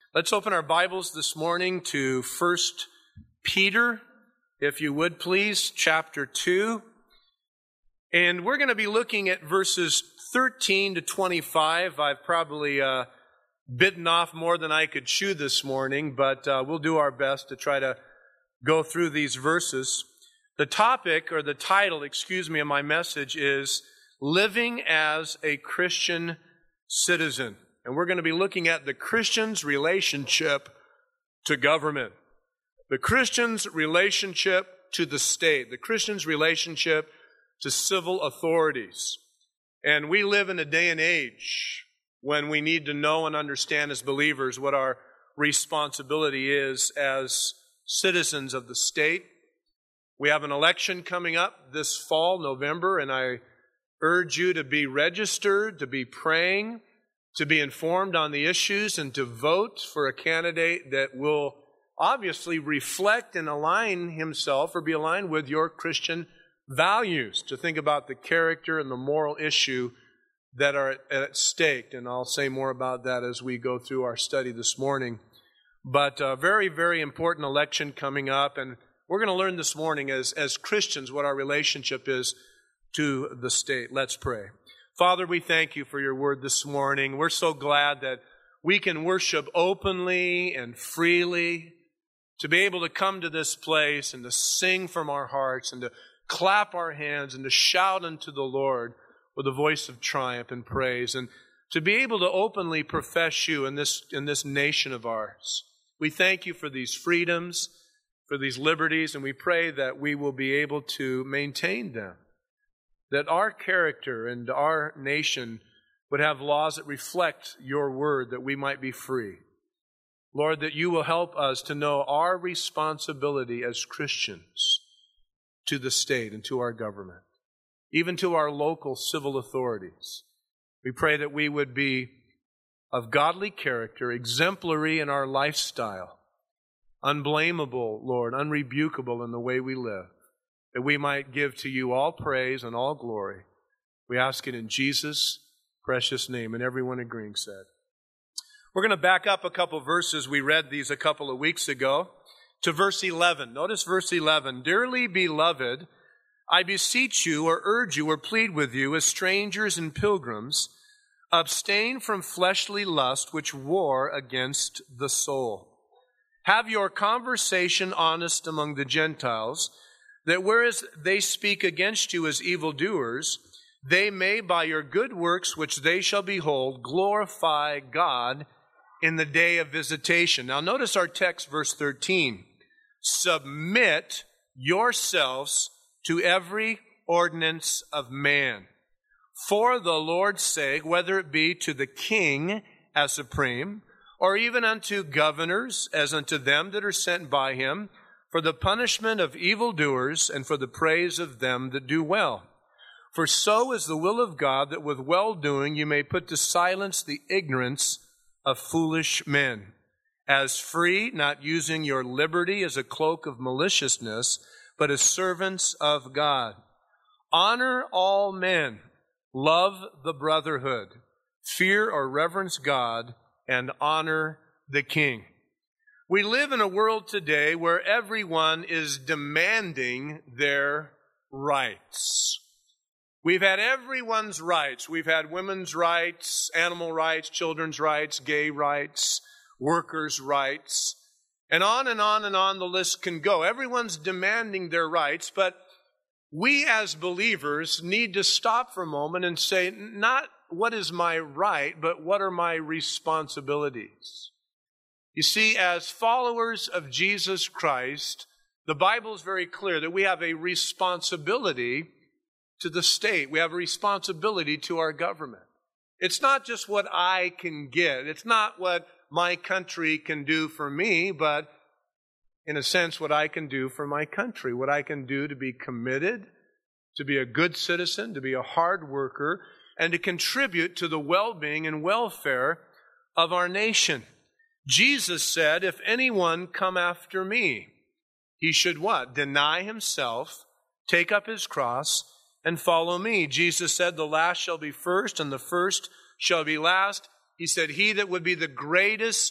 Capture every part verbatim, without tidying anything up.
Let's open our Bibles this morning to First Peter, if you would please, chapter two. And we're going to be looking at verses thirteen to twenty-five. I've probably uh, bitten off more than I could chew this morning, but uh, we'll do our best to try to go through these verses. The topic, or the title, excuse me, of my message is Living as a Christian Citizen. And we're going to be looking at the Christian's relationship to government, the Christian's relationship to the state, the Christian's relationship to civil authorities. And we live in a day and age when we need to know and understand as believers what our responsibility is as citizens of the state. We have an election coming up this fall, November, and I urge you to be registered, to be praying, to be informed on the issues, and to vote for a candidate that will obviously reflect and align himself or be aligned with your Christian values, to think about the character and the moral issue that are at, at stake. And I'll say more about that as we go through our study this morning. But a very, very important election coming up, and we're going to learn this morning as, as Christians what our relationship is to the state. Let's pray. Father, we thank you for your word this morning. We're so glad that we can worship openly and freely, to be able to come to this place and to sing from our hearts and to clap our hands and to shout unto the Lord with a voice of triumph and praise, and to be able to openly profess you in this, in this nation of ours. We thank you for these freedoms, for these liberties, and we pray that we will be able to maintain them, that our character and our nation would have laws that reflect your word, that we might be free. Lord, that you will help us to know our responsibility as Christians to the state and to our government, even to our local civil authorities. We pray that we would be of godly character, exemplary in our lifestyle, unblameable, Lord, unrebukable in the way we live, that we might give to you all praise and all glory. We ask it in Jesus' precious name, and everyone agreeing said. We're going to back up a couple verses. We read these a couple of weeks ago to verse eleven. Notice verse eleven. Dearly beloved, I beseech you or urge you or plead with you as strangers and pilgrims, abstain from fleshly lust which war against the soul. Have your conversation honest among the Gentiles, that whereas they speak against you as evildoers, they may by your good works which they shall behold glorify God in the day of visitation. Now notice our text, verse thirteen. Submit yourselves to every ordinance of man, for the Lord's sake, whether it be to the king as supreme, or even unto governors, as unto them that are sent by him, for the punishment of evildoers and for the praise of them that do well. For so is the will of God, that with well-doing you may put to silence the ignorance of foolish men. As free, not using your liberty as a cloak of maliciousness, but as servants of God. Honor all men, love the brotherhood, fear or reverence God, and honor the king. We live in a world today where everyone is demanding their rights. We've had everyone's rights. We've had women's rights, animal rights, children's rights, gay rights, workers' rights, and on and on and on the list can go. Everyone's demanding their rights, but we as believers need to stop for a moment and say, not what is my right, but what are my responsibilities? You see, as followers of Jesus Christ, the Bible is very clear that we have a responsibility to the state. We have a responsibility to our government. It's not just what I can get. It's not what my country can do for me, but in a sense, what I can do for my country, what I can do to be committed, to be a good citizen, to be a hard worker, and to contribute to the well-being and welfare of our nation. Jesus said, if anyone come after me, he should what? Deny himself, take up his cross, and follow me. Jesus said, the last shall be first, and the first shall be last. He said, he that would be the greatest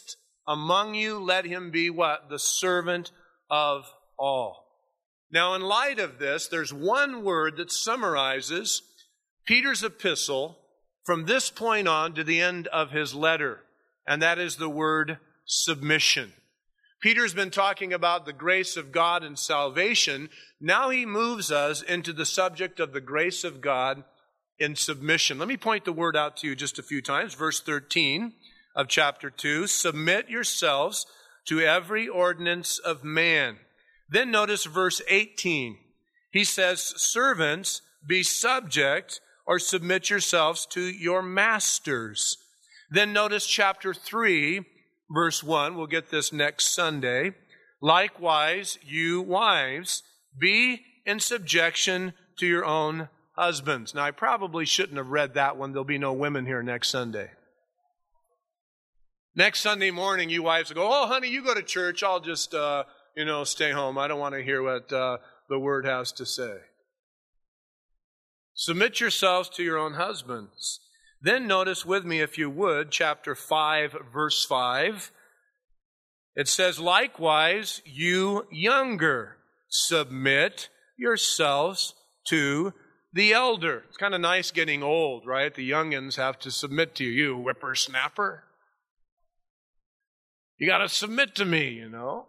among you, let him be what? The servant of all. Now, in light of this, there's one word that summarizes Peter's epistle from this point on to the end of his letter, and that is the word submission. Peter's been talking about the grace of God and salvation. Now he moves us into the subject of the grace of God in submission. Let me point the word out to you just a few times. Verse thirteen of chapter two, submit yourselves to every ordinance of man. Then notice verse eighteen. He says, servants, be subject or submit yourselves to your masters. Then notice chapter three, verse one. We'll get this next Sunday. Likewise, you wives, be in subjection to your own husbands. Now, I probably shouldn't have read that one. There'll be no women here next Sunday. Next Sunday morning, you wives will go, oh, honey, you go to church. I'll just, uh, you know, stay home. I don't want to hear what uh, the word has to say. Submit yourselves to your own husbands. Then notice with me, if you would, chapter five, verse five. It says, likewise, you younger, submit yourselves to the elder. It's kind of nice getting old, right? The youngins have to submit to you, you whippersnapper. You got to submit to me, you know.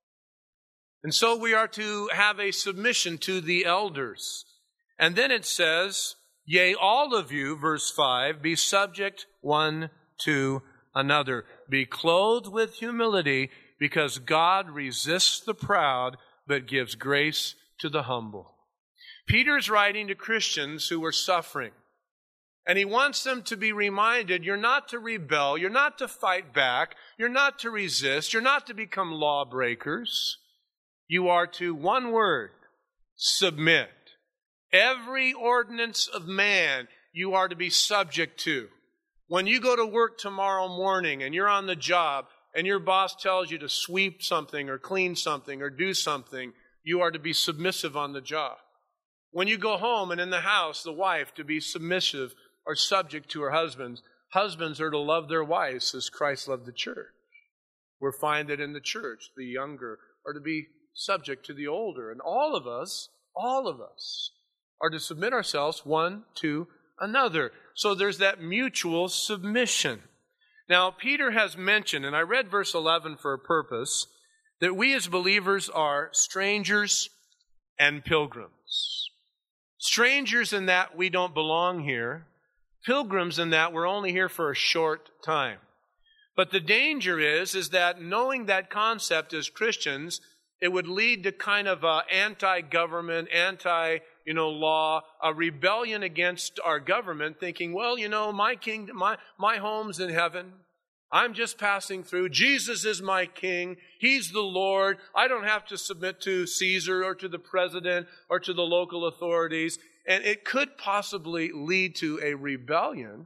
And so we are to have a submission to the elders. And then it says, yea, all of you, verse five, be subject one to another. Be clothed with humility, because God resists the proud, but gives grace to the humble. Peter's writing to Christians who were suffering. And he wants them to be reminded, you're not to rebel, you're not to fight back, you're not to resist, you're not to become lawbreakers. You are to, one word, submit. Every ordinance of man you are to be subject to. When you go to work tomorrow morning and you're on the job and your boss tells you to sweep something or clean something or do something, you are to be submissive on the job. When you go home and in the house, the wife to be submissive or subject to her husbands. Husbands are to love their wives as Christ loved the church. We'll find that in the church, the younger are to be subject to the older. And all of us, all of us, are to submit ourselves one to another. So there's that mutual submission. Now, Peter has mentioned, and I read verse eleven for a purpose, that we as believers are strangers and pilgrims. Strangers in that we don't belong here. Pilgrims in that we're only here for a short time. But the danger is, is that knowing that concept as Christians, it would lead to kind of a anti-government, anti, you know, law, a rebellion against our government, thinking, well, you know, my kingdom, my, my home's in heaven. I'm just passing through. Jesus is my king. He's the Lord. I don't have to submit to Caesar or to the president or to the local authorities. And it could possibly lead to a rebellion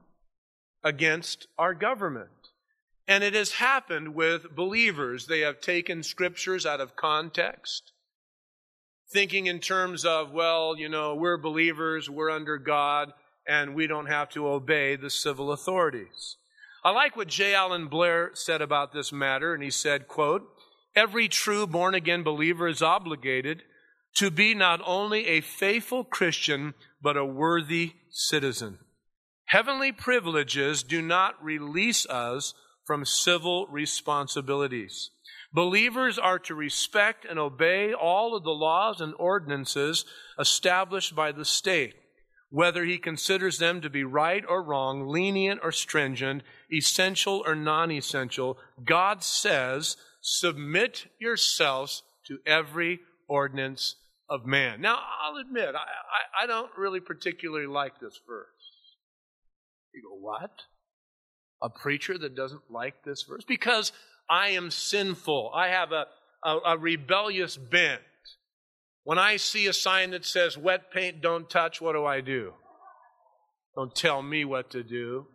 against our government. And it has happened with believers. They have taken scriptures out of context, thinking in terms of, well, you know, we're believers, we're under God, and we don't have to obey the civil authorities. I like what J. Allen Blair said about this matter, and he said, quote, every true born-again believer is obligated to be not only a faithful Christian, but a worthy citizen. Heavenly privileges do not release us from civil responsibilities. Believers are to respect and obey all of the laws and ordinances established by the state, whether he considers them to be right or wrong, lenient or stringent, essential or non-essential. God says, submit yourselves to every ordinance of man. Now, I'll admit, I, I, I don't really particularly like this verse. You go, what? A preacher that doesn't like this verse? Because I am sinful. I have a, a, a rebellious bent. When I see a sign that says, wet paint don't touch, what do I do? Don't tell me what to do.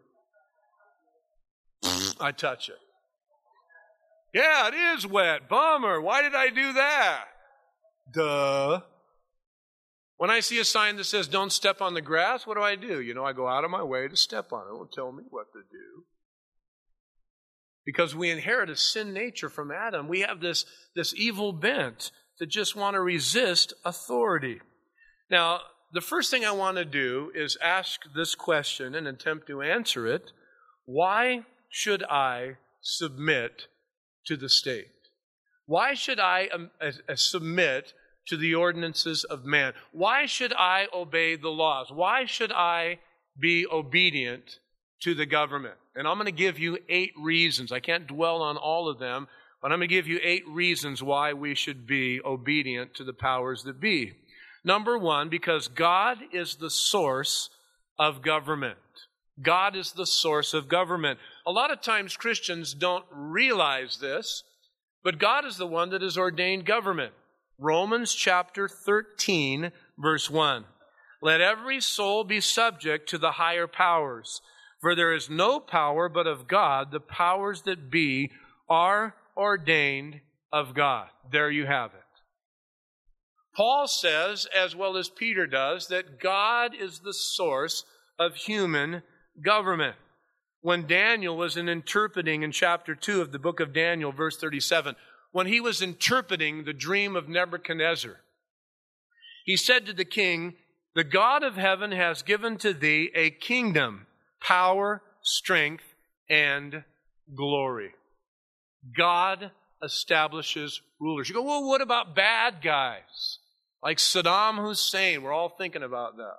I touch it. Yeah, it is wet. Bummer. Why did I do that? Duh. When I see a sign that says, don't step on the grass, what do I do? You know, I go out of my way to step on it. It won't tell me what to do. Because we inherit a sin nature from Adam. We have this, this evil bent to just want to resist authority. Now, the first thing I want to do is ask this question and attempt to answer it. Why should I submit to the state? Why should I um, uh, uh, submit to the ordinances of man? Why should I obey the laws? Why should I be obedient to the government? And I'm going to give you eight reasons. I can't dwell on all of them, but I'm going to give you eight reasons why we should be obedient to the powers that be. Number one, because God is the source of government. God is the source of government. A lot of times Christians don't realize this, but God is the one that has ordained government. Romans chapter thirteen, verse one. Let every soul be subject to the higher powers, for there is no power but of God. The powers that be are ordained of God. There you have it. Paul says, as well as Peter does, that God is the source of human government. When Daniel was in interpreting in chapter two of the book of Daniel, verse thirty-seven, when he was interpreting the dream of Nebuchadnezzar, he said to the king, the God of heaven has given to thee a kingdom, power, strength, and glory. God establishes rulers. You go, well, what about bad guys? Like Saddam Hussein. We're all thinking about that.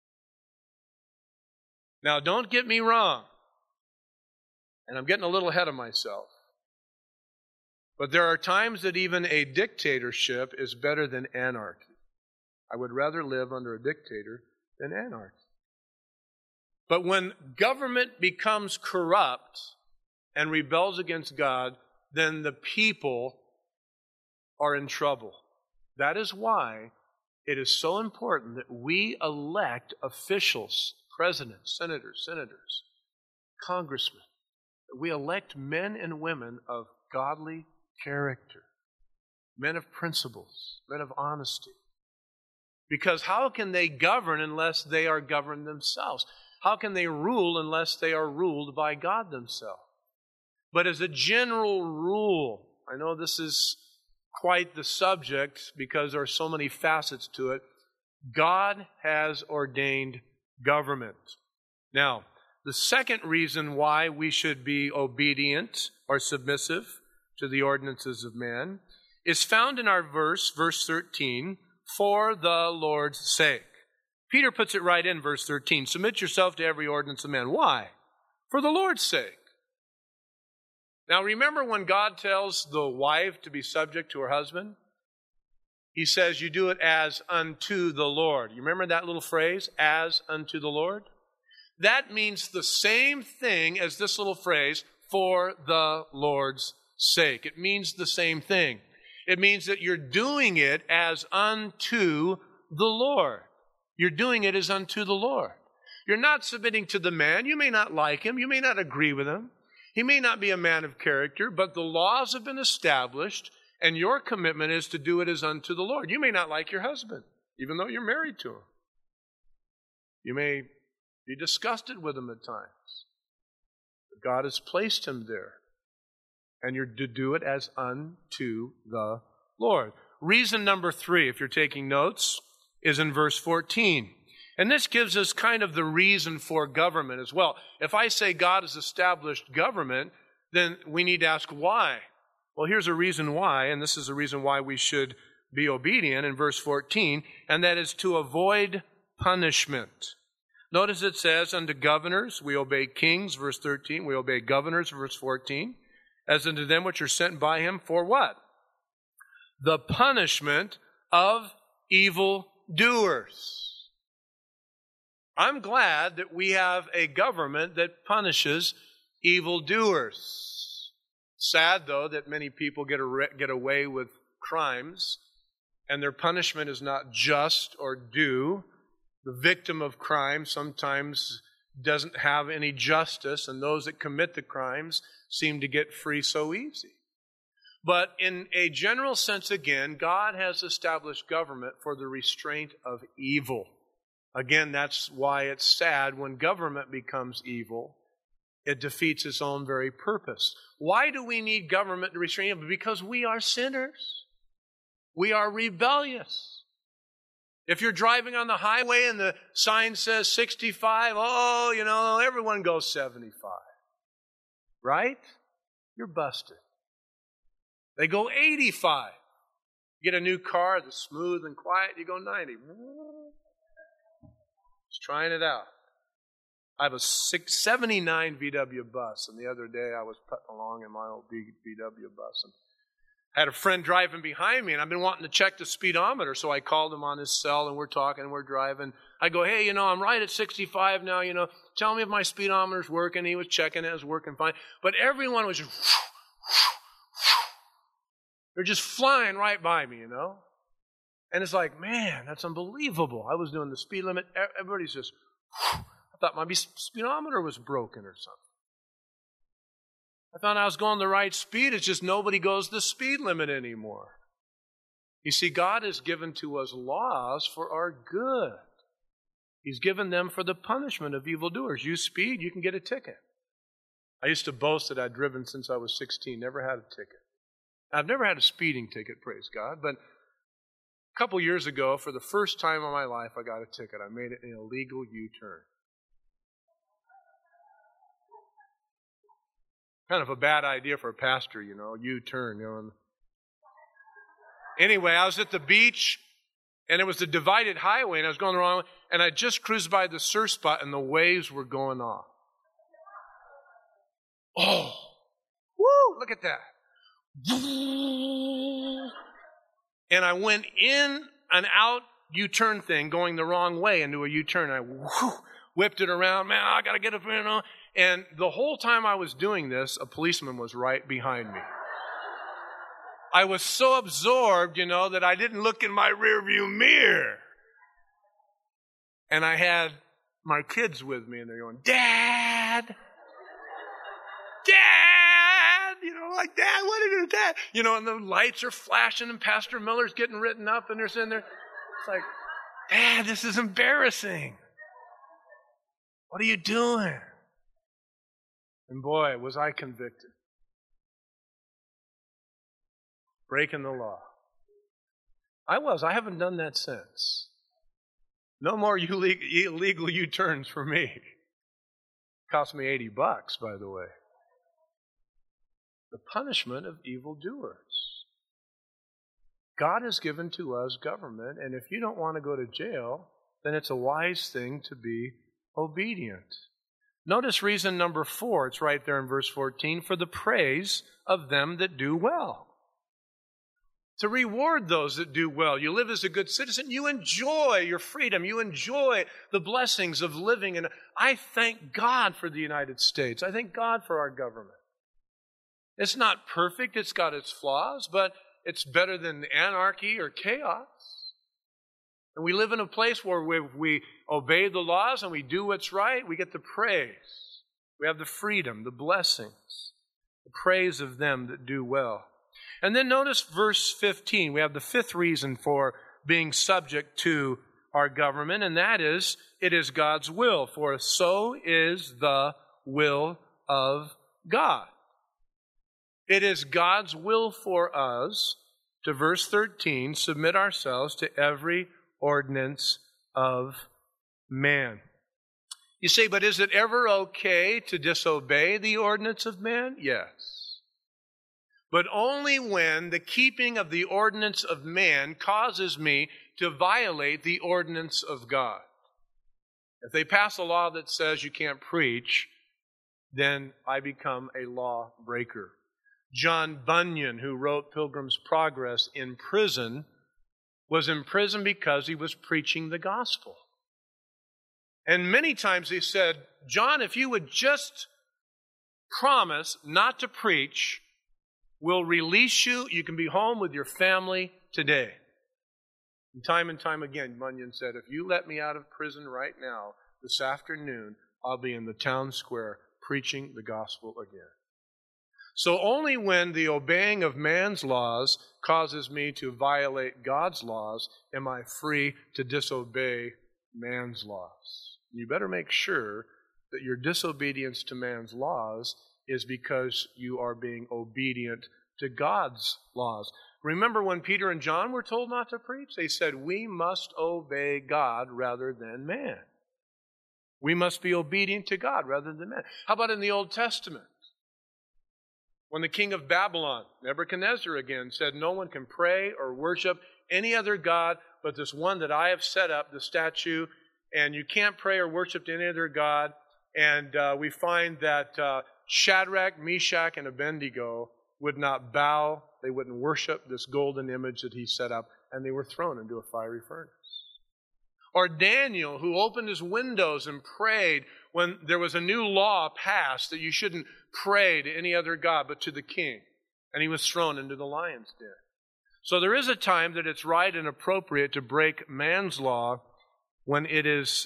Now, don't get me wrong. And I'm getting a little ahead of myself. But there are times that even a dictatorship is better than anarchy. I would rather live under a dictator than anarchy. But when government becomes corrupt and rebels against God, then the people are in trouble. That is why it is so important that we elect officials, presidents, senators, senators, congressmen. That we elect men and women of godly character, men of principles, men of honesty. Because how can they govern unless they are governed themselves? How can they rule unless they are ruled by God themselves? But as a general rule, I know this is quite the subject because there are so many facets to it. God has ordained government. Now, the second reason why we should be obedient or submissive to the ordinances of man is found in our verse, verse thirteen, for the Lord's sake. Peter puts it right in verse thirteen. Submit yourself to every ordinance of man. Why? For the Lord's sake. Now remember when God tells the wife to be subject to her husband? He says you do it as unto the Lord. You remember that little phrase, as unto the Lord? That means the same thing as this little phrase, for the Lord's sake. It means the same thing. It means that you're doing it as unto the Lord. You're doing it as unto the Lord. You're not submitting to the man. You may not like him. You may not agree with him. He may not be a man of character, but the laws have been established, and your commitment is to do it as unto the Lord. You may not like your husband, even though you're married to him. You may be disgusted with him at times. But God has placed him there, and you're to do it as unto the Lord. Reason number three, if you're taking notes, is in verse fourteen. And this gives us kind of the reason for government as well. If I say God has established government, then we need to ask why. Well, here's a reason why, and this is a reason why we should be obedient in verse fourteen, and that is to avoid punishment. Notice it says, unto governors we obey kings, verse thirteen. We obey governors, verse fourteen. As unto them which are sent by him for what? The punishment of evildoers. I'm glad that we have a government that punishes evildoers. Sad, though, that many people get, a, get away with crimes, and their punishment is not just or due. The victim of crime sometimes doesn't have any justice, and those that commit the crimes seem to get free so easy. But in a general sense, again, God has established government for the restraint of evil. Again, that's why it's sad when government becomes evil. it defeats its own very purpose. Why do we need government to restrain people? Because we are sinners. We are rebellious. If you're driving on the highway and the sign says sixty-five, oh, you know, everyone goes seventy-five. Right? You're busted. They go eighty-five. You get a new car that's smooth and quiet, you go ninety. Just trying it out. I have a six, seventy-nine V W bus, and the other day I was putting along in my old V W bus, and I had a friend driving behind me, and I've been wanting to check the speedometer, so I called him on his cell, and we're talking, and we're driving. I go, hey, you know, I'm right at sixty-five now, you know, tell me if my speedometer's working. He was checking it, it was working fine. But everyone was just, they're just flying right by me, you know. And it's like, man, that's unbelievable. I was doing the speed limit. Everybody's just, I thought my speedometer was broken or something. I thought I was going the right speed. It's just nobody goes the speed limit anymore. You see, God has given to us laws for our good. He's given them for the punishment of evildoers. You speed, you can get a ticket. I used to boast that I'd driven since I was sixteen, never had a ticket. I've never had a speeding ticket, praise God, but a couple years ago, for the first time in my life, I got a ticket. I made it an illegal U-turn. Kind of a bad idea for a pastor, you know, U-turn. You know. Anyway, I was at the beach, and it was a divided highway, and I was going the wrong way, and I just cruised by the surf spot, and the waves were going off. Oh, woo, look at that. And I went in and out U-turn thing, going the wrong way into a U-turn. I whoo, whipped it around. Man, I got to get up here. You know. And the whole time I was doing this, a policeman was right behind me. I was so absorbed, you know, that I didn't look in my rearview mirror. And I had my kids with me, and they're going, Dad! Dad! You know, like, Dad, what did you do, Dad? You know, and the lights are flashing, and Pastor Miller's getting written up, and they're sitting there. It's like, Dad, this is embarrassing. What are you doing? And boy, was I convicted. Breaking the law. I was. I haven't done that since. No more illegal U-turns for me. Cost me eighty bucks, by the way. The punishment of evildoers. God has given to us government, and if you don't want to go to jail, then it's a wise thing to be obedient. Notice reason number four. It's right there in verse fourteen. For the praise of them that do well. To reward those that do well. You live as a good citizen. You enjoy your freedom. You enjoy the blessings of living. And I thank God for the United States. I thank God for our government. It's not perfect. It's got its flaws, but it's better than anarchy or chaos. And we live in a place where we, we obey the laws and we do what's right. We get the praise. We have the freedom, the blessings, the praise of them that do well. And then notice verse fifteen. We have the fifth reason for being subject to our government, and that is, it is God's will. For so is the will of God. It is God's will for us, to verse thirteen, submit ourselves to every ordinance of man. You say, but is it ever okay to disobey the ordinance of man? Yes. But only when the keeping of the ordinance of man causes me to violate the ordinance of God. If they pass a law that says you can't preach, then I become a law breaker. John Bunyan, who wrote Pilgrim's Progress in prison, was in prison because he was preaching the gospel. And many times he said, John, if you would just promise not to preach, we'll release you. You can be home with your family today. And time and time again, Bunyan said, if you let me out of prison right now, this afternoon, I'll be in the town square preaching the gospel again. So only when the obeying of man's laws causes me to violate God's laws am I free to disobey man's laws. You better make sure that your disobedience to man's laws is because you are being obedient to God's laws. Remember when Peter and John were told not to preach? They said, we must obey God rather than man. We must be obedient to God rather than man. How about in the Old Testament? When the king of Babylon, Nebuchadnezzar again, said, no one can pray or worship any other God but this one that I have set up, the statue, and you can't pray or worship any other God. And uh, we find that uh, Shadrach, Meshach, and Abednego would not bow, they wouldn't worship this golden image that he set up, and they were thrown into a fiery furnace. Or Daniel, who opened his windows and prayed when there was a new law passed that you shouldn't pray to any other god but to the king, and he was thrown into the lion's den. So there is a time that it's right and appropriate to break man's law when it is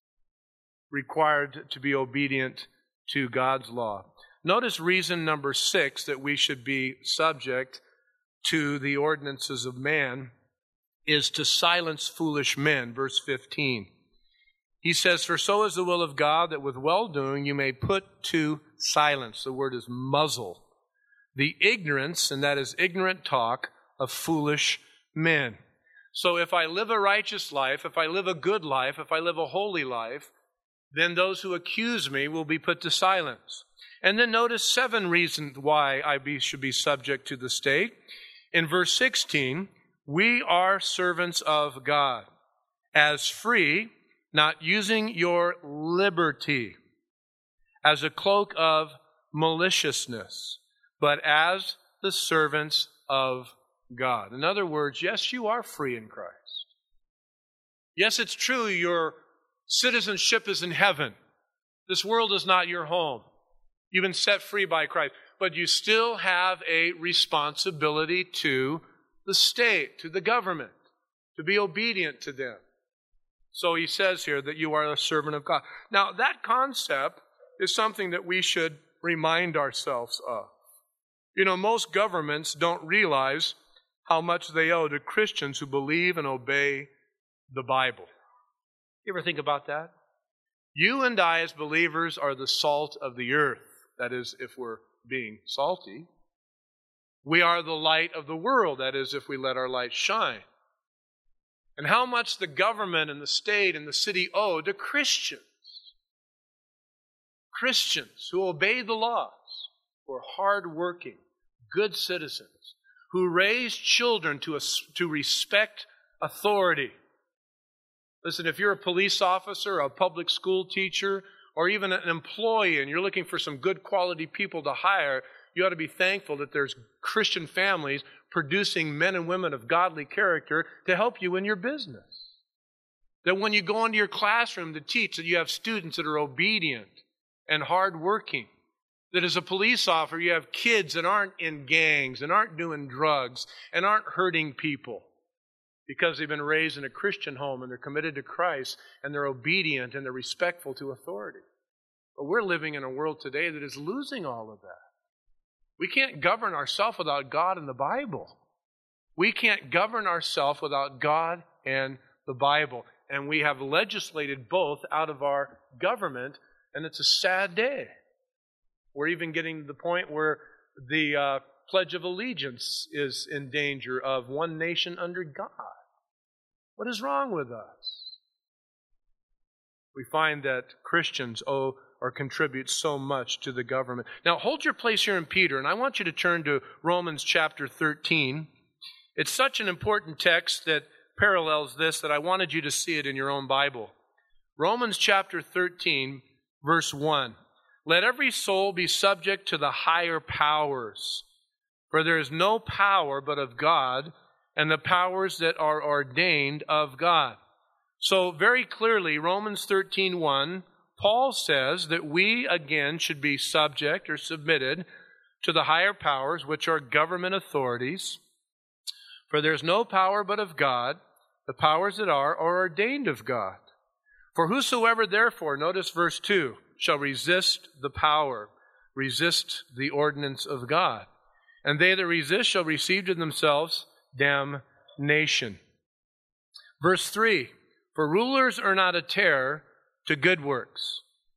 required to be obedient to God's law. Notice reason number six that we should be subject to the ordinances of man is to silence foolish men. Verse fifteen. He says, for so is the will of God that with well-doing you may put to silence. The word is muzzle. The ignorance, and that is ignorant talk, of foolish men. So if I live a righteous life, if I live a good life, if I live a holy life, then those who accuse me will be put to silence. And then notice seven reasons why I be, should be subject to the state. In verse sixteen, we are servants of God, as free, not using your liberty as a cloak of maliciousness, but as the servants of God. In other words, yes, you are free in Christ. Yes, it's true, your citizenship is in heaven. This world is not your home. You've been set free by Christ. But you still have a responsibility to the state, to the government, to be obedient to them. So he says here that you are a servant of God. Now, that concept is something that we should remind ourselves of. You know, most governments don't realize how much they owe to Christians who believe and obey the Bible. You ever think about that? You and I as believers are the salt of the earth. That is, if we're being salty. We are the light of the world. That is, if we let our light shine. And how much the government and the state and the city owe to Christians. Christians who obey the laws, who are hardworking, good citizens, who raise children to, a, to respect authority. Listen, if you're a police officer, a public school teacher, or even an employee and you're looking for some good quality people to hire, you ought to be thankful that there's Christian families producing men and women of godly character to help you in your business. That when you go into your classroom to teach, that you have students that are obedient and hardworking. That as a police officer, you have kids that aren't in gangs and aren't doing drugs and aren't hurting people because they've been raised in a Christian home and they're committed to Christ and they're obedient and they're respectful to authority. But we're living in a world today that is losing all of that. We can't govern ourselves without God and the Bible. We can't govern ourselves without God and the Bible. And we have legislated both out of our government, and it's a sad day. We're even getting to the point where the uh, Pledge of Allegiance is in danger of one nation under God. What is wrong with us? We find that Christians owe or contribute so much to the government. Now, hold your place here in Peter, and I want you to turn to Romans chapter thirteen. It's such an important text that parallels this that I wanted you to see it in your own Bible. Romans chapter thirteen, verse one. Let every soul be subject to the higher powers, for there is no power but of God, and the powers that are ordained of God. So very clearly, Romans thirteen one, Paul says that we again should be subject or submitted to the higher powers, which are government authorities. For there's no power but of God. The powers that are are ordained of God. For whosoever therefore, notice verse two, shall resist the power, resist the ordinance of God. And they that resist shall receive to themselves damnation. Verse three, for rulers are not a terror to good works,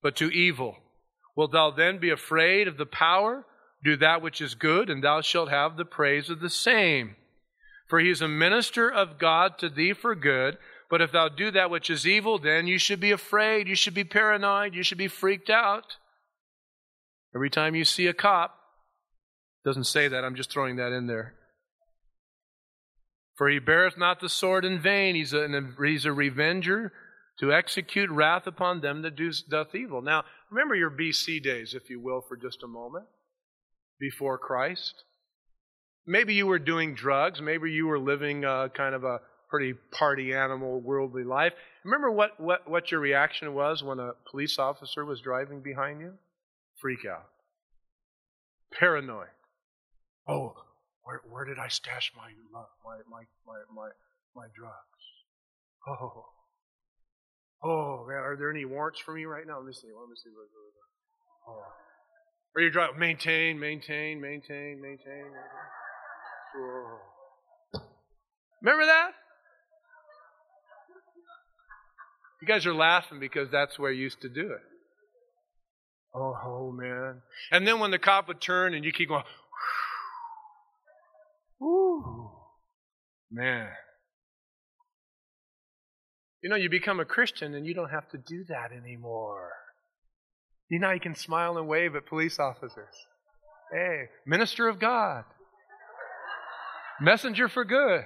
but to evil. Wilt thou then be afraid of the power? Do that which is good, and thou shalt have the praise of the same. For he is a minister of God to thee for good. But if thou do that which is evil, then you should be afraid, you should be paranoid, you should be freaked out. Every time you see a cop, doesn't say that, I'm just throwing that in there. For he beareth not the sword in vain, he's a, he's a revenger to execute wrath upon them that do, doth evil. Now, remember your B C days, if you will, for just a moment, before Christ. Maybe you were doing drugs, maybe you were living uh, kind of a pretty party animal, worldly life. Remember what, what, what your reaction was when a police officer was driving behind you? Freak out. Paranoid. Oh, where, where did I stash my, my, my, my, my, my drugs? Oh. Oh, man, are there any warrants for me right now? Let me see. Let me see. Oh. Are you driving? Maintain, maintain, maintain, maintain. maintain. Oh. Remember that? You guys are laughing because that's where you used to do it. Oh, oh, man. And then when the cop would turn and you keep going, whoo, man. You know, you become a Christian and you don't have to do that anymore. You know, you can smile and wave at police officers. Hey, minister of God. Messenger for good.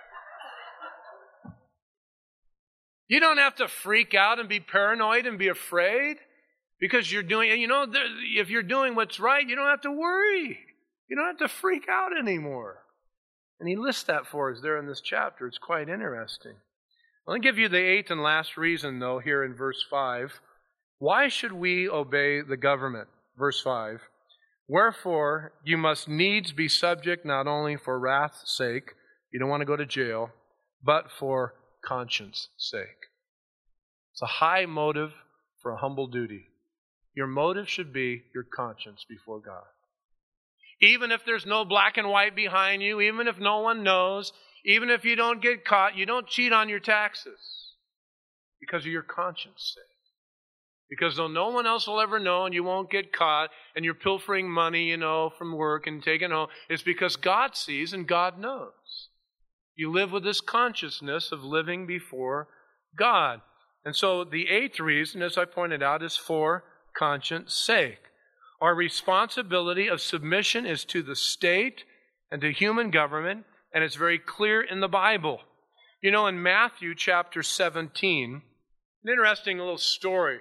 You don't have to freak out and be paranoid and be afraid because you're doing, you know, if you're doing what's right, you don't have to worry. You don't have to freak out anymore. And he lists that for us there in this chapter. It's quite interesting. Let me give you the eighth and last reason, though, here in verse five. Why should we obey the government? Verse five. Wherefore, you must needs be subject not only for wrath's sake, you don't want to go to jail, but for conscience sake. It's a high motive for a humble duty. Your motive should be your conscience before God. Even if there's no black and white behind you, even if no one knows, even if you don't get caught, you don't cheat on your taxes because of your conscience sake. Because though no one else will ever know and you won't get caught and you're pilfering money, you know, from work and taking home, it's because God sees and God knows. You live with this consciousness of living before God. And so the eighth reason, as I pointed out, is for conscience sake. Our responsibility of submission is to the state and to human government, and it's very clear in the Bible. You know, in Matthew chapter seventeen, an interesting little story.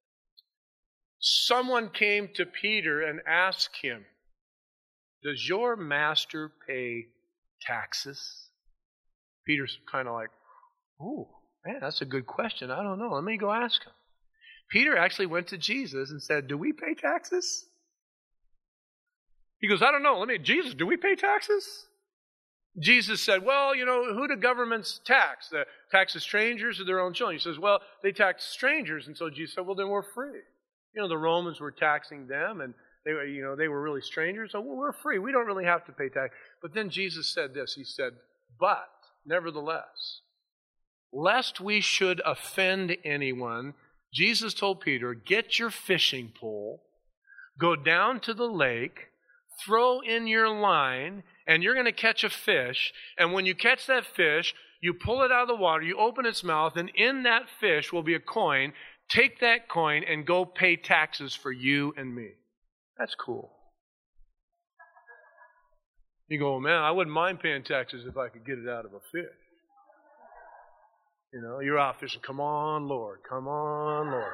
Someone came to Peter and asked him, does your master pay taxes? Peter's kind of like, oh, man, that's a good question. I don't know. Let me go ask him. Peter actually went to Jesus and said, do we pay taxes? He goes, I don't know. Let me, Jesus, do we pay taxes? Jesus said, well, you know, who do governments tax? They tax the strangers or their own children? He says, well, they tax strangers. And so Jesus said, well, then we're free. You know, the Romans were taxing them, and they were, you know, they were really strangers, so well, we're free. We don't really have to pay tax. But then Jesus said this. He said, but, nevertheless, lest we should offend anyone, Jesus told Peter, get your fishing pole, go down to the lake, throw in your line, and you're going to catch a fish. And when you catch that fish, you pull it out of the water, you open its mouth, and in that fish will be a coin. Take that coin and go pay taxes for you and me. That's cool. You go, man, I wouldn't mind paying taxes if I could get it out of a fish. You know, you're out fishing. Come on, Lord. Come on, Lord.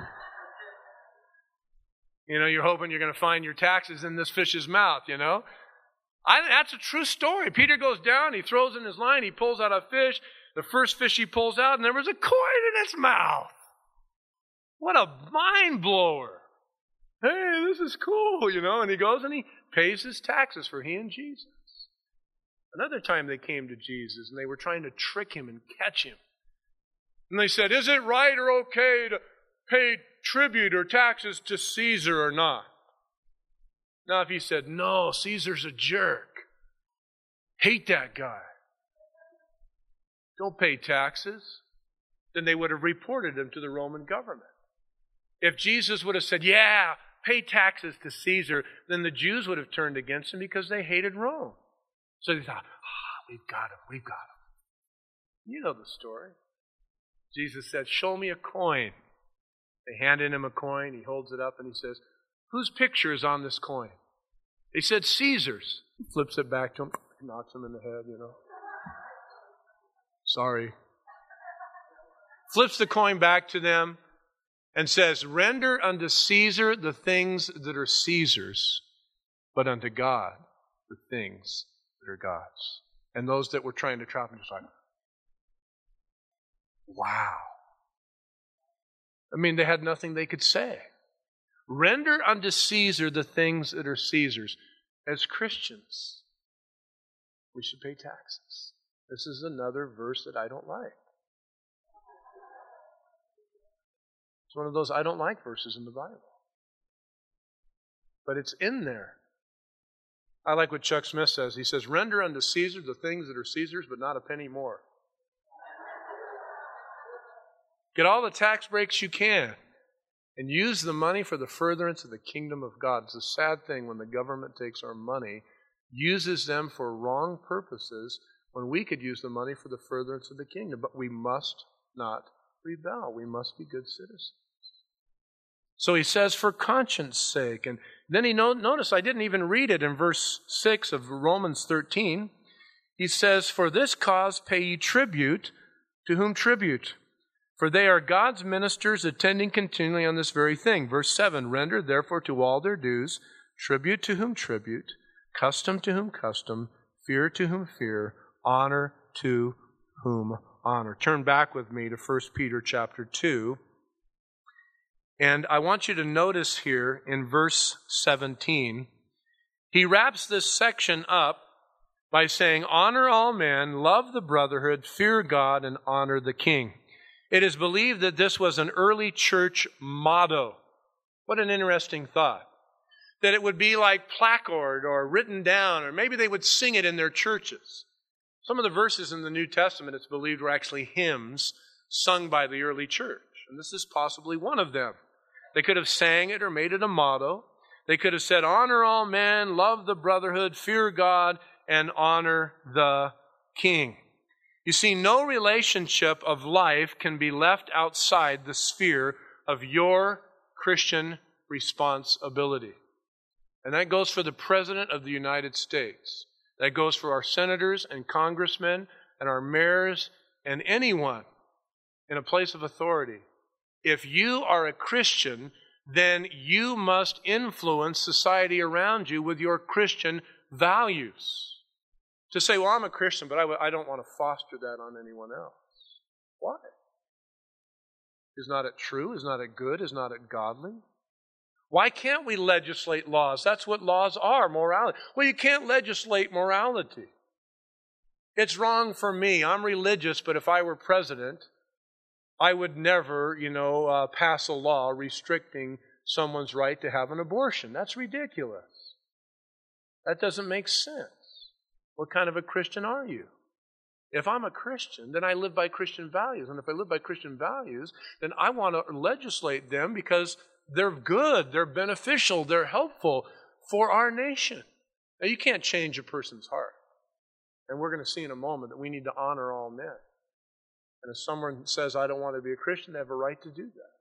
You know, you're hoping you're going to find your taxes in this fish's mouth, you know. I, that's a true story. Peter goes down, he throws in his line, he pulls out a fish. The first fish he pulls out, and there was a coin in its mouth. What a mind blower. Hey, this is cool, you know. And he goes and he pays his taxes for he and Jesus. Another time they came to Jesus and they were trying to trick him and catch him. And they said, is it right or okay to pay tribute or taxes to Caesar or not? Now if he said, no, Caesar's a jerk. Hate that guy. Don't pay taxes. Then they would have reported him to the Roman government. If Jesus would have said, yeah, pay taxes to Caesar, then the Jews would have turned against him because they hated Rome. So they thought, ah, we've got him, we've got him. You know the story. Jesus said, show me a coin. They handed him a coin. He holds it up and he says, whose picture is on this coin? They said, Caesar's. He flips it back to him, knocks him in the head, you know. Sorry. Flips the coin back to them and says, render unto Caesar the things that are Caesar's, but unto God the things that are God's. And those that were trying to trap him just like, wow. I mean, they had nothing they could say. Render unto Caesar the things that are Caesar's. As Christians, we should pay taxes. This is another verse that I don't like. It's one of those I don't like verses in the Bible. But it's in there. I like what Chuck Smith says. He says, render unto Caesar the things that are Caesar's, but not a penny more. Get all the tax breaks you can and use the money for the furtherance of the kingdom of God. It's a sad thing when the government takes our money, uses them for wrong purposes, when we could use the money for the furtherance of the kingdom. But we must not rebel. We must be good citizens. So he says, for conscience sake. And then he no- notice I didn't even read it in verse six of Romans thirteen. He says, for this cause pay ye tribute, to whom tribute? For they are God's ministers attending continually on this very thing. Verse seven, render therefore to all their dues, tribute to whom tribute, custom to whom custom, fear to whom fear, honor to whom honor. Turn back with me to First Peter chapter two. And I want you to notice here in verse seventeen, he wraps this section up by saying, honor all men, love the brotherhood, fear God, and honor the king. It is believed that this was an early church motto. What an interesting thought. That it would be like placard or written down, or maybe they would sing it in their churches. Some of the verses in the New Testament, it's believed, were actually hymns sung by the early church. And this is possibly one of them. They could have sang it or made it a motto. They could have said, honor all men, love the brotherhood, fear God, and honor the king. You see, no relationship of life can be left outside the sphere of your Christian responsibility. And that goes for the President of the United States. That goes for our senators and congressmen and our mayors and anyone in a place of authority. If you are a Christian, then you must influence society around you with your Christian values. To say, well, I'm a Christian, but I, w- I don't want to foster that on anyone else. Why? Is not it true? Is not it good? Is not it godly? Why can't we legislate laws? That's what laws are, morality. Well, you can't legislate morality. It's wrong for me. I'm religious, but if I were president, I would never, you know, uh, pass a law restricting someone's right to have an abortion. That's ridiculous. That doesn't make sense. What kind of a Christian are you? If I'm a Christian, then I live by Christian values. And if I live by Christian values, then I want to legislate them because they're good, they're beneficial, they're helpful for our nation. Now, you can't change a person's heart. And we're going to see in a moment that we need to honor all men. And if someone says, I don't want to be a Christian, they have a right to do that.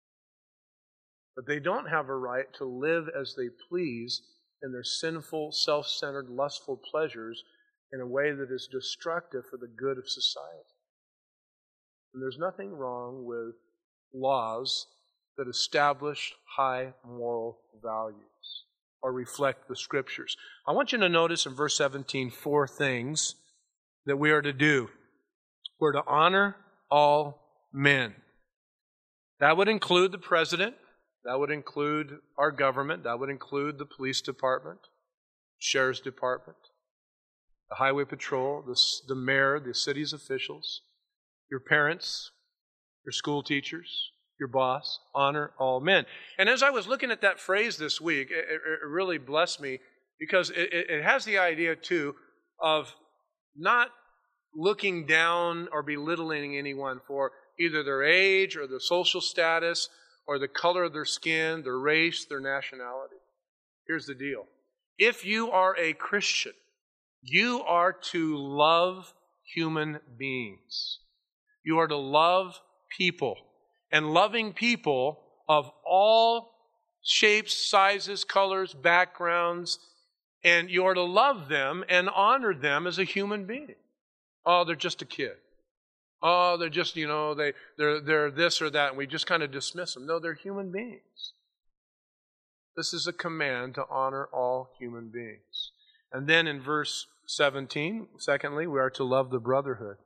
But they don't have a right to live as they please in their sinful, self-centered, lustful pleasures in a way that is destructive for the good of society. And there's nothing wrong with laws that establish high moral values or reflect the Scriptures. I want you to notice in verse seventeen four things that we are to do. We're to honor all men. That would include the president. That would include our government. That would include the police department, sheriff's department, the highway patrol, the, the mayor, the city's officials, your parents, your school teachers, your boss. Honor all men. And as I was looking at that phrase this week, it, it really blessed me because it, it has the idea, too, of not looking down or belittling anyone for either their age or their social status or the color of their skin, their race, their nationality. Here's the deal. If you are a Christian, you are to love human beings. You are to love people. And loving people of all shapes, sizes, colors, backgrounds, and you are to love them and honor them as a human being. Oh, they're just a kid. Oh, they're just, you know, they, they're, they're this or that, and we just kind of dismiss them. No, they're human beings. This is a command to honor all human beings. And then in verse seventeen, secondly, we are to love the brotherhood.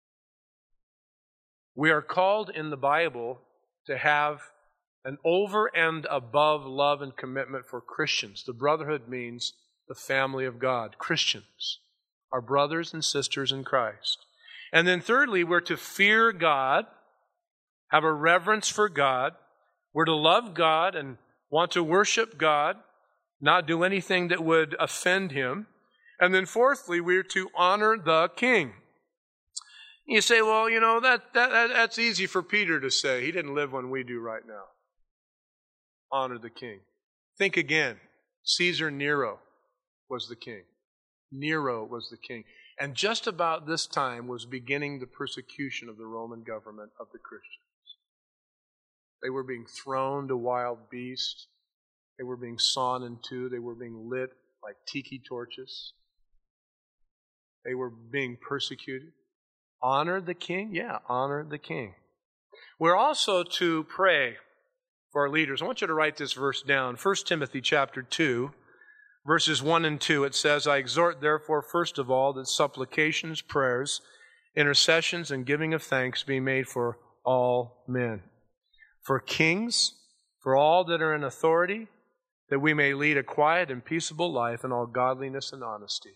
We are called in the Bible to have an over and above love and commitment for Christians. The brotherhood means the family of God. Christians are brothers and sisters in Christ. And then thirdly, we're to fear God, have a reverence for God. We're to love God and want to worship God, not do anything that would offend Him. And then fourthly, we're to honor the King. You say, well, you know, that, that that's easy for Peter to say. He didn't live when we do right now. Honor the King. Think again. Caesar Nero was the king. Nero was the king. And just about this time was beginning the persecution of the Roman government of the Christians. They were being thrown to wild beasts. They were being sawn in two. They were being lit like tiki torches. They were being persecuted. Honor the king? Yeah, honor the king. We're also to pray for our leaders. I want you to write this verse down. First Timothy chapter two, verses one and two. It says, I exhort therefore first of all that supplications, prayers, intercessions, and giving of thanks be made for all men. For kings, for all that are in authority, that we may lead a quiet and peaceable life in all godliness and honesty.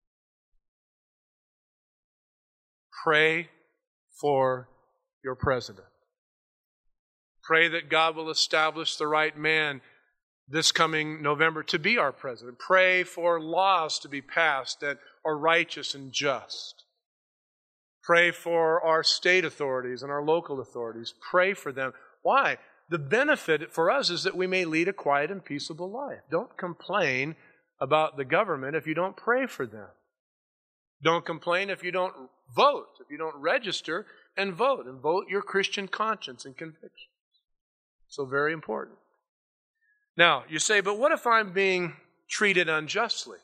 Pray for your president. Pray that God will establish the right man this coming November to be our president. Pray for laws to be passed that are righteous and just. Pray for our state authorities and our local authorities. Pray for them. Why? The benefit for us is that we may lead a quiet and peaceable life. Don't complain about the government if you don't pray for them. Don't complain if you don't vote, if you don't register and vote, and vote your Christian conscience and convictions. So very important. Now, you say, but what if I'm being treated unjustly?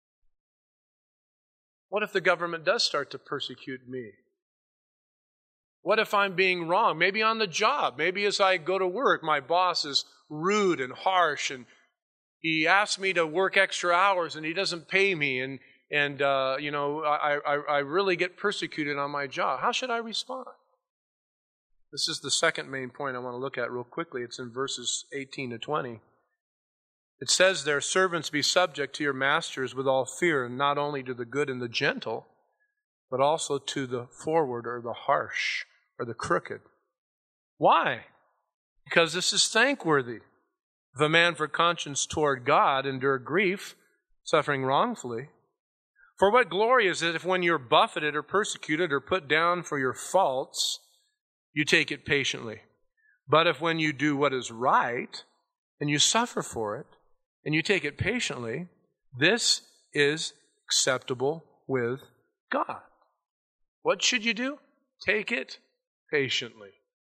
What if the government does start to persecute me? What if I'm being wrong? Maybe on the job. Maybe as I go to work, my boss is rude and harsh, and he asks me to work extra hours, and he doesn't pay me, and and uh, you know I, I I really get persecuted on my job. How should I respond? This is the second main point I want to look at real quickly. It's in verses eighteen to twenty. It says there, servants, be subject to your masters with all fear, and not only to the good and the gentle, but also to the forward or the harsh or the crooked. Why? Because this is thankworthy. If a man for conscience toward God endure grief, suffering wrongfully, for what glory is it if when you're buffeted or persecuted or put down for your faults, you take it patiently? But if when you do what is right, and you suffer for it, and you take it patiently, this is acceptable with God. What should you do? Take it patiently.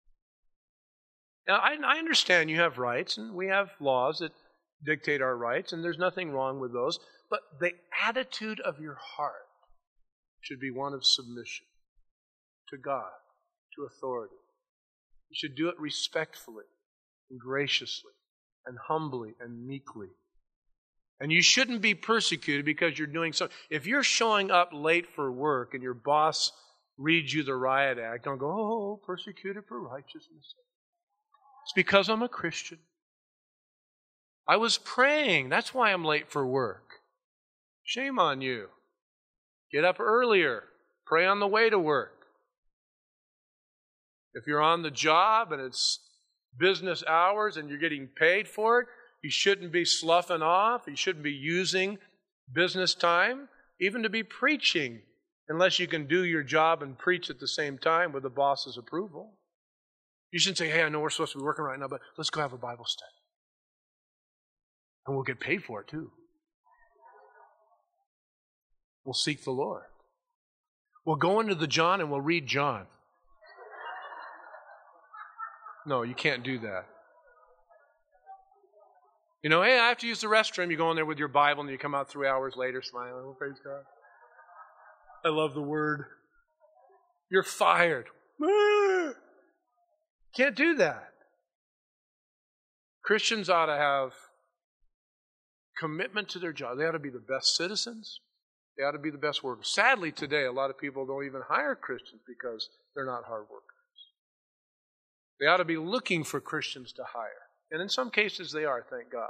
Now, I, I understand you have rights, and we have laws that dictate our rights, and there's nothing wrong with those, but the attitude of your heart should be one of submission to God, to authority. You should do it respectfully and graciously and humbly and meekly. And you shouldn't be persecuted because you're doing so. If you're showing up late for work and your boss reads you the riot act, don't go, oh, persecuted for righteousness. It's because I'm a Christian. I was praying. That's why I'm late for work. Shame on you. Get up earlier. Pray on the way to work. If you're on the job and it's business hours and you're getting paid for it, you shouldn't be sloughing off. You shouldn't be using business time, even to be preaching, unless you can do your job and preach at the same time with the boss's approval. You shouldn't say, hey, I know we're supposed to be working right now, but let's go have a Bible study. And we'll get paid for it too. We'll seek the Lord. We'll go into the John and we'll read John. No, you can't do that. You know, hey, I have to use the restroom. You go in there with your Bible and you come out three hours later smiling. Oh, praise God. I love the Word. You're fired. Can't do that. Christians ought to have commitment to their job. They ought to be the best citizens. They ought to be the best workers. Sadly, today, a lot of people don't even hire Christians because they're not hard workers. They ought to be looking for Christians to hire. And in some cases, they are, thank God.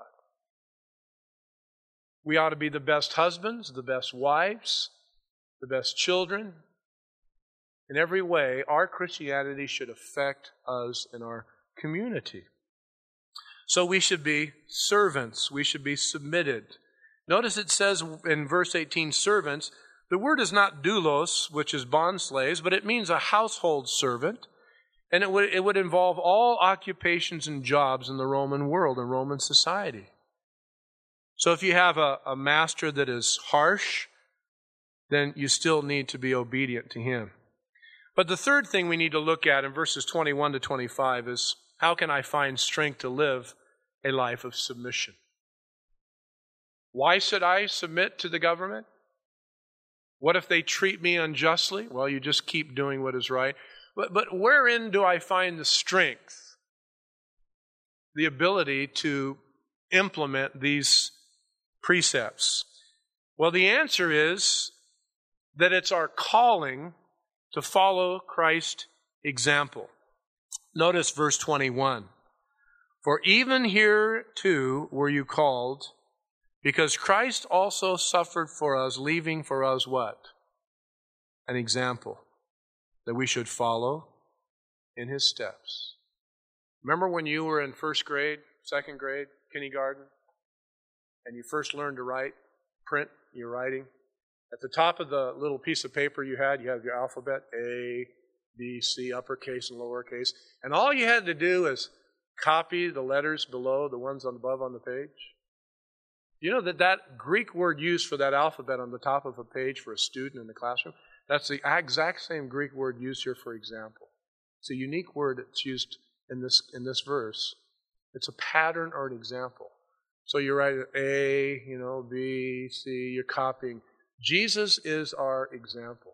We ought to be the best husbands, the best wives, the best children. In every way, our Christianity should affect us and our community. So we should be servants. We should be submitted. Notice it says in verse eighteen, servants. The word is not doulos, which is bondslaves, but it means a household servant. And it would, it would involve all occupations and jobs in the Roman world, in Roman society. So if you have a, a master that is harsh, then you still need to be obedient to him. But the third thing we need to look at in verses twenty-one to twenty-five is, how can I find strength to live a life of submission? Why should I submit to the government? What if they treat me unjustly? Well, you just keep doing what is right. But, but wherein do I find the strength, the ability to implement these precepts? Well, the answer is that it's our calling to follow Christ's example. Notice verse twenty-one. For even here too were you called, because Christ also suffered for us, leaving for us what? An example that we should follow in his steps. Remember when you were in first grade, second grade, kindergarten, and you first learned to write, print your writing? At the top of the little piece of paper you had, you have your alphabet, A, B, C, uppercase and lowercase, and all you had to do is copy the letters below, the ones on above on the page. You know that that Greek word used for that alphabet on the top of a page for a student in the classroom, that's the exact same Greek word used here for example. It's a unique word that's used in this in this verse. It's a pattern or an example. So you write A, you know, B, C, you're copying. Jesus is our example.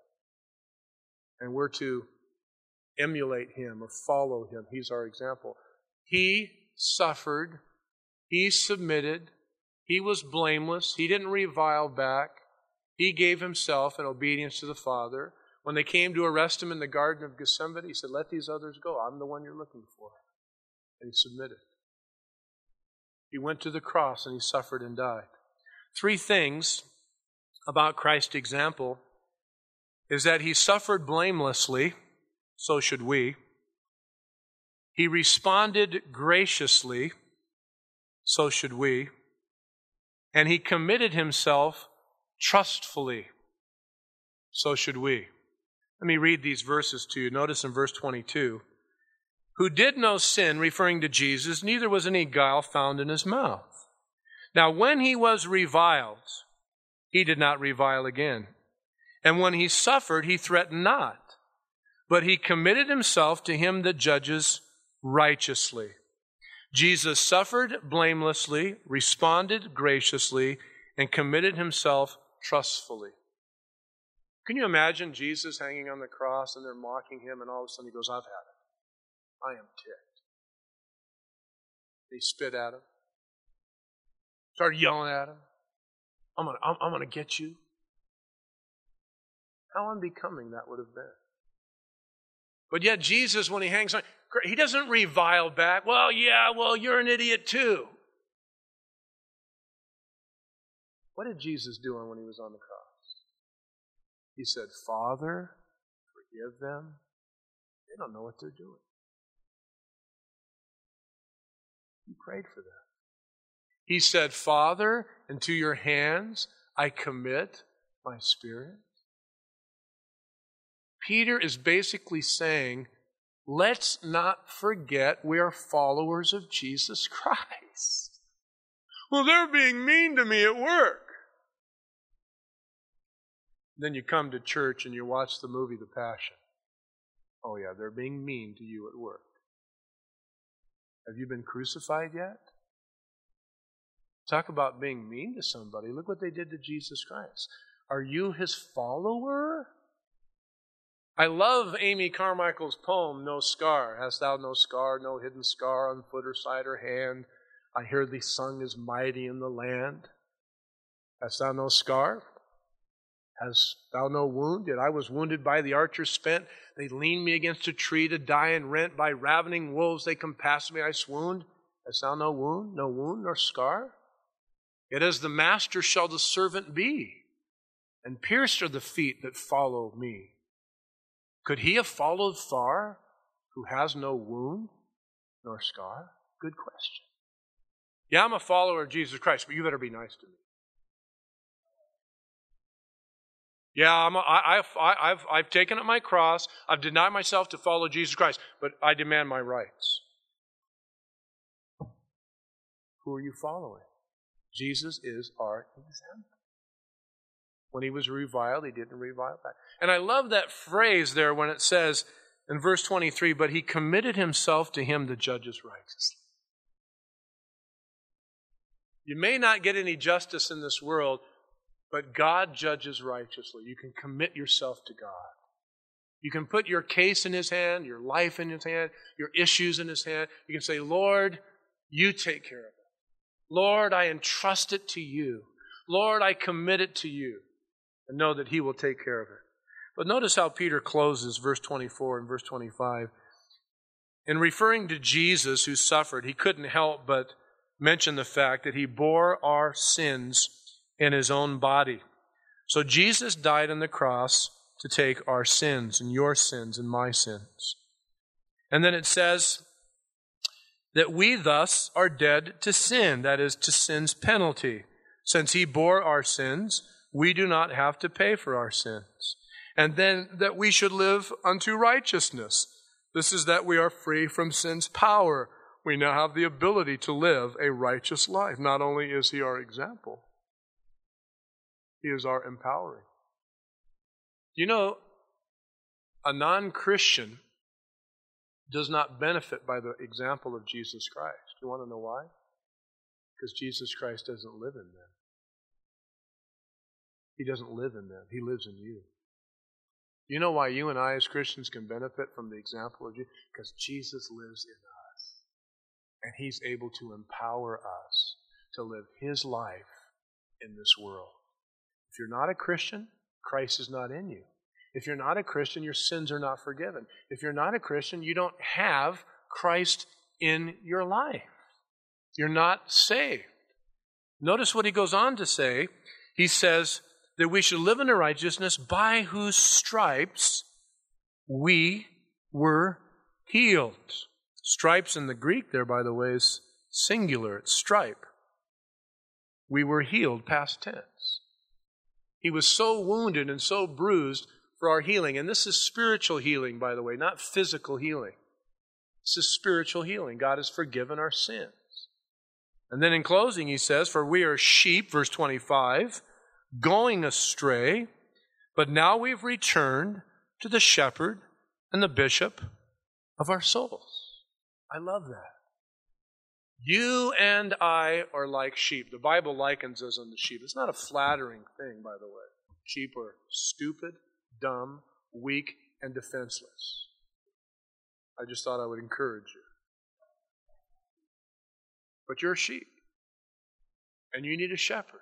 And we're to emulate him or follow him. He's our example. He suffered. He submitted. He was blameless. He didn't revile back. He gave himself in obedience to the Father. When they came to arrest him in the Garden of Gethsemane, he said, let these others go. I'm the one you're looking for. And he submitted. He went to the cross and he suffered and died. Three things about Christ's example is that he suffered blamelessly, so should we. He responded graciously, so should we. And he committed himself trustfully, so should we. Let me read these verses to you. Notice in verse twenty-two, who did no sin, referring to Jesus, neither was any guile found in his mouth. Now when he was reviled, he did not revile again. And when he suffered, he threatened not, but he committed himself to him that judges righteously. Jesus suffered blamelessly, responded graciously, and committed himself trustfully. Can you imagine Jesus hanging on the cross and they're mocking him, and all of a sudden he goes, I've had it. I am ticked. He spit at him. Started yelling at him. I'm gonna, I'm, I'm gonna get you. How unbecoming that would have been. But yet Jesus, when he hangs on, he doesn't revile back. Well, yeah, well, you're an idiot too. What did Jesus do when he was on the cross? He said, Father, forgive them. They don't know what they're doing. He prayed for them. He said, Father, into your hands I commit my spirit. Peter is basically saying, let's not forget we are followers of Jesus Christ. Well, they're being mean to me at work. Then you come to church and you watch the movie The Passion. Oh yeah, they're being mean to you at work. Have you been crucified yet? Talk about being mean to somebody. Look what they did to Jesus Christ. Are you his follower? I love Amy Carmichael's poem, No Scar. Hast thou no scar, no hidden scar on foot or side or hand? I hear thee sung as mighty in the land. Hast thou no scar? Hast thou no wound? Yet I was wounded by the archer spent. They leaned me against a tree to die and rent. By ravening wolves they compassed me, I swooned. Hast thou no wound, no wound nor scar? Yet as the master shall the servant be, and pierced are the feet that follow me. Could he have followed far who has no wound nor scar? Good question. Yeah, I'm a follower of Jesus Christ, but you better be nice to me. Yeah, I'm a, I, I've, I, I've, I've taken up my cross. I've denied myself to follow Jesus Christ, but I demand my rights. Who are you following? Jesus is our example. When he was reviled, he didn't revile back. And I love that phrase there when it says in verse twenty-three, but he committed himself to him that judges righteously. You may not get any justice in this world, but God judges righteously. You can commit yourself to God. You can put your case in his hand, your life in his hand, your issues in his hand. You can say, Lord, you take care of it. Lord, I entrust it to you. Lord, I commit it to you. And know that he will take care of it. But notice how Peter closes verse twenty-four and verse twenty-five. In referring to Jesus who suffered, he couldn't help but mention the fact that he bore our sins in his own body. So Jesus died on the cross to take our sins and your sins and my sins. And then it says that we thus are dead to sin, that is, to sin's penalty. Since he bore our sins, we do not have to pay for our sins. And then that we should live unto righteousness. This is that we are free from sin's power. We now have the ability to live a righteous life. Not only is he our example, he is our empowering. You know, a non-Christian does not benefit by the example of Jesus Christ. You want to know why? Because Jesus Christ doesn't live in them. He doesn't live in them. He lives in you. You know why you and I as Christians can benefit from the example of Jesus? Because Jesus lives in us. And he's able to empower us to live his life in this world. If you're not a Christian, Christ is not in you. If you're not a Christian, your sins are not forgiven. If you're not a Christian, you don't have Christ in your life. You're not saved. Notice what he goes on to say. He says that we should live in a righteousness by whose stripes we were healed. Stripes in the Greek there, by the way, is singular. It's stripe. We were healed, past tense. He was so wounded and so bruised for our healing. And this is spiritual healing, by the way, not physical healing. This is spiritual healing. God has forgiven our sins. And then in closing, he says, for we are sheep, verse twenty-five, going astray, but now we've returned to the shepherd and the bishop of our souls. I love that. You and I are like sheep. The Bible likens us unto sheep. It's not a flattering thing, by the way. Sheep are stupid, dumb, weak, and defenseless. I just thought I would encourage you. But you're a sheep, and you need a shepherd.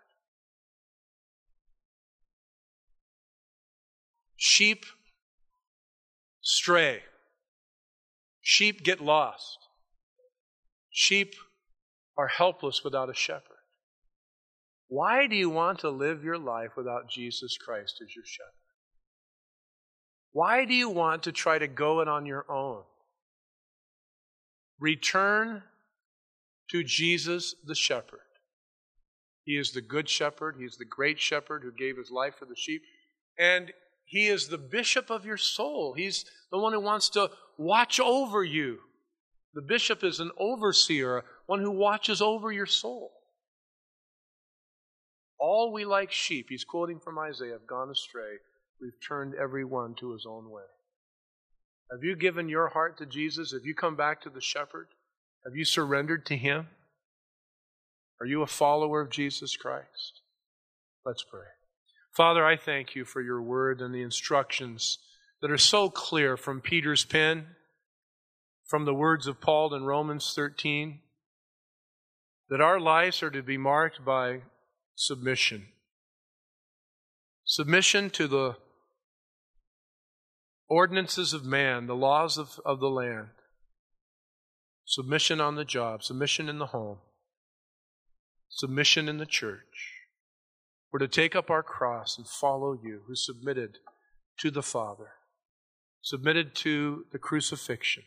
Sheep stray. Sheep get lost. Sheep are helpless without a shepherd. Why do you want to live your life without Jesus Christ as your shepherd? Why do you want to try to go it on your own? Return to Jesus the shepherd. He is the good shepherd. He is the great shepherd who gave his life for the sheep. And he is the bishop of your soul. He's the one who wants to watch over you. The bishop is an overseer, one who watches over your soul. All we like sheep, he's quoting from Isaiah, have gone astray. We've turned every one to his own way. Have you given your heart to Jesus? Have you come back to the shepherd? Have you surrendered to him? Are you a follower of Jesus Christ? Let's pray. Father, I thank you for your word and the instructions that are so clear from Peter's pen, from the words of Paul in Romans thirteen, that our lives are to be marked by submission. Submission to the ordinances of man, the laws of, of the land. Submission on the job, submission in the home, submission in the church. We're to take up our cross and follow you, who submitted to the Father, submitted to the crucifixion.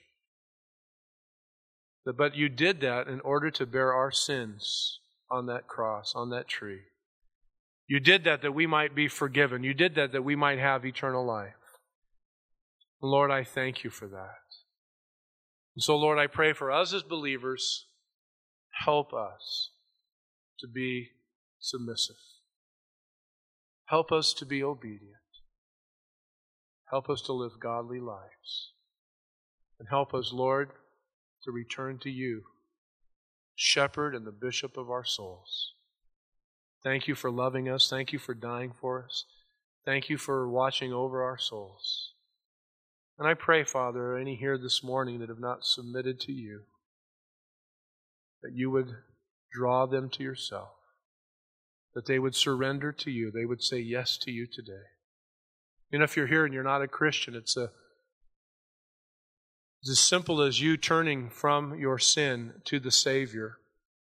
But you did that in order to bear our sins on that cross, on that tree. You did that that we might be forgiven. You did that that we might have eternal life. Lord, I thank you for that. And so, Lord, I pray for us as believers, help us to be submissive. Help us to be obedient. Help us to live godly lives. And help us, Lord, to return to you, shepherd and the bishop of our souls. Thank you for loving us. Thank you for dying for us. Thank you for watching over our souls. And I pray, Father, any here this morning that have not submitted to you, that you would draw them to yourself, that they would surrender to you, they would say yes to you today. You know, if you're here and you're not a Christian, it's a It's as simple as you turning from your sin to the Savior.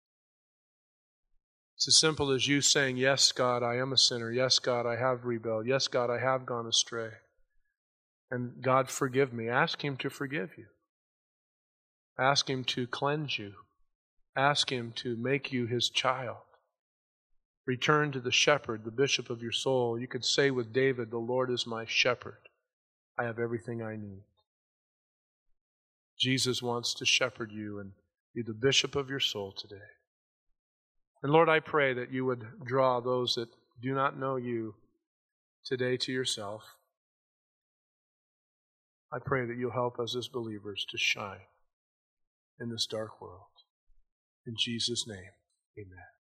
It's as simple as you saying, yes, God, I am a sinner. Yes, God, I have rebelled. Yes, God, I have gone astray. And God, forgive me. Ask Him to forgive you. Ask Him to cleanse you. Ask Him to make you His child. Return to the shepherd, the bishop of your soul. You could say with David, the Lord is my shepherd. I have everything I need. Jesus wants to shepherd you and be the bishop of your soul today. And Lord, I pray that you would draw those that do not know you today to yourself. I pray that you'll help us as believers to shine in this dark world. In Jesus' name, amen.